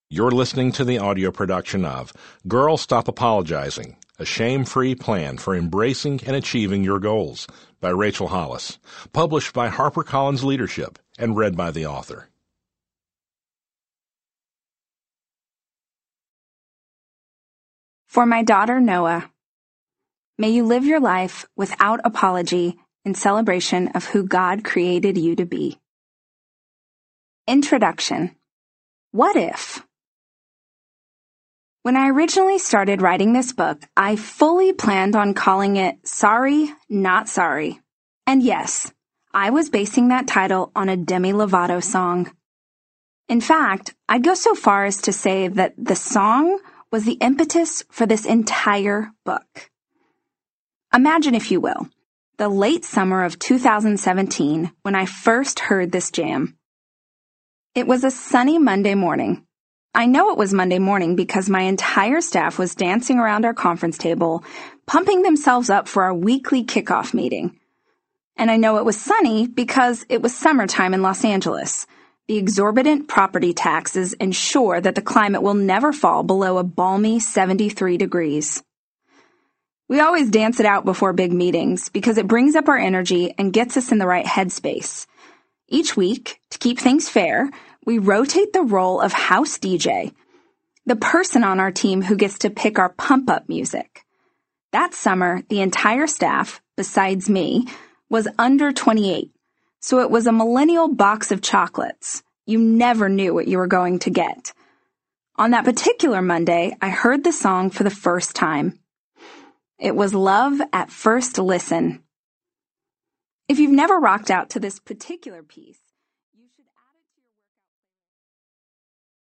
You're listening to the audio production of Girl Stop Apologizing, a shame-free plan for embracing and achieving your goals by Rachel Hollis, published by HarperCollins Leadership and read by the author. For my daughter Noah, may you live your life without apology in celebration of who God created you to be. Introduction. What if? When I originally started writing this book, I fully planned on calling it Sorry, Not Sorry. And yes, I was basing that title on a Demi Lovato song. In fact, I'd go so far as to say that the song was the impetus for this entire book. Imagine, if you will, the late summer of 2017 when I first heard this jam. It was a sunny Monday morning. I know it was Monday morning because my entire staff was dancing around our conference table, pumping themselves up for our weekly kickoff meeting. And I know it was sunny because it was summertime in Los Angeles. The exorbitant property taxes ensure that the climate will never fall below a balmy 73 degrees. We always dance it out before big meetings because it brings up our energy and gets us in the right headspace. Each week, to keep things fair, we rotate the role of house DJ, the person on our team who gets to pick our pump-up music. That summer, the entire staff, besides me, was under 28, so it was a millennial box of chocolates. You never knew what you were going to get. On that particular Monday, I heard the song for the first time. It was Love at First Listen. If you've never rocked out to this particular piece,